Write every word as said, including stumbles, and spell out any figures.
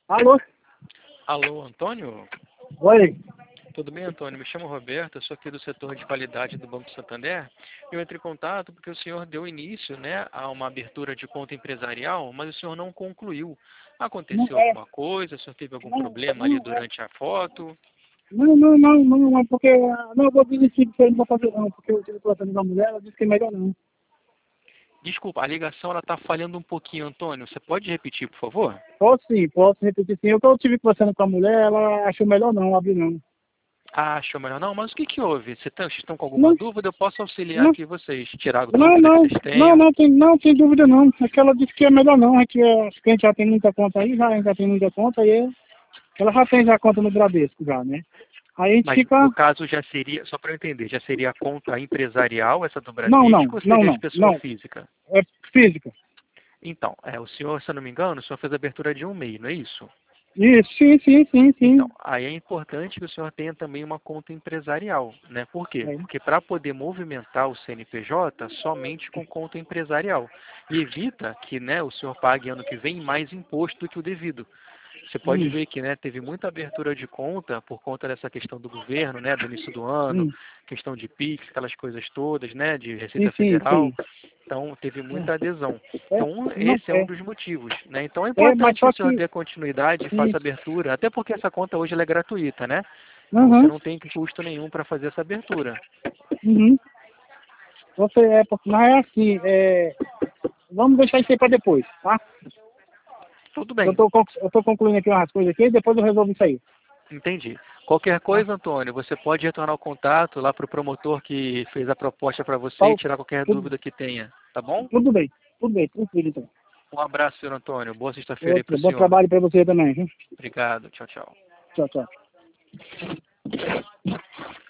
Alô? Alô, Antônio? Oi. Tudo bem, Antônio? Me chamo Roberto, eu sou aqui do setor de qualidade do Banco Santander. Eu entrei em contato porque o senhor deu início, né, a uma abertura de conta empresarial, mas o senhor não concluiu. Não, Aconteceu é, alguma coisa? O senhor teve algum não, problema ali não, é, durante a foto? não, não, não, não, não, porque, ah, não, eu vou desistir disso aí, não vou fazer não, porque eu tive tratando da mulher, ela disse que é melhor não. Desculpa, a ligação ela está falhando um pouquinho, Antônio. Você pode repetir, por favor? Posso sim, posso repetir sim. Eu que eu tive conversando com a mulher, ela achou melhor não, abrir não. Ah, achou melhor não? Mas o que que houve? Você tá- Vocês estão com alguma Não, dúvida? Eu posso auxiliar não, aqui vocês, tirar a não, dúvida que não, vocês não, tenham. não, tem, não tem dúvida não. É que ela disse que é melhor não, é que é, acho que a gente já tem muita conta aí, já, já tem muita conta aí, é, ela já tem já conta no Bradesco já, né? Aí a gente Mas fica, no caso já seria, só para eu entender, já seria a conta empresarial, essa do não, não, Bradesco, ou não, seria de não, pessoa não, física? é física. Então, é, o senhor, se eu não me engano, o senhor fez a abertura de um MEI, não é isso? Isso, sim, sim, sim, Então, sim. aí é importante que o senhor tenha também uma conta empresarial, né? Por quê? É. Porque para poder movimentar o C N P J, somente com conta empresarial. E evita que, né, o senhor pague ano que vem mais imposto do que o devido. Você pode Hum, ver que, né, teve muita abertura de conta por conta dessa questão do governo, né, do início do ano, hum. questão de Pix, aquelas coisas todas, né, de Sim, Receita sim, Federal. sim. Então, teve muita adesão. É, Então, um- não, esse é um é, dos motivos, né? Então, é é, mas importante que só o senhor que dê continuidade e faça isso. abertura, até porque essa conta hoje ela é gratuita, né? Então, você Uhum, não tem custo nenhum para fazer essa abertura. uhum. Você é, porque- mas é assim, é, vamos deixar isso aí para depois, tá? Tudo Eu bem, tô, conc- eu tô concluindo aqui umas coisas aqui e depois eu resolvo isso aí, entendi. Qualquer tá? coisa, Antônio, você pode retornar o contato lá para o promotor que fez a proposta para Tá, você e tirar qualquer tudo, dúvida que tenha, tá bom? tudo bem, tudo bem, tranquilo então. Um abraço, senhor Antônio. Boa sexta-feira aí para Outro, o bom senhor. trabalho para você também, viu? Obrigado. Tchau, tchau. Tchau, tchau.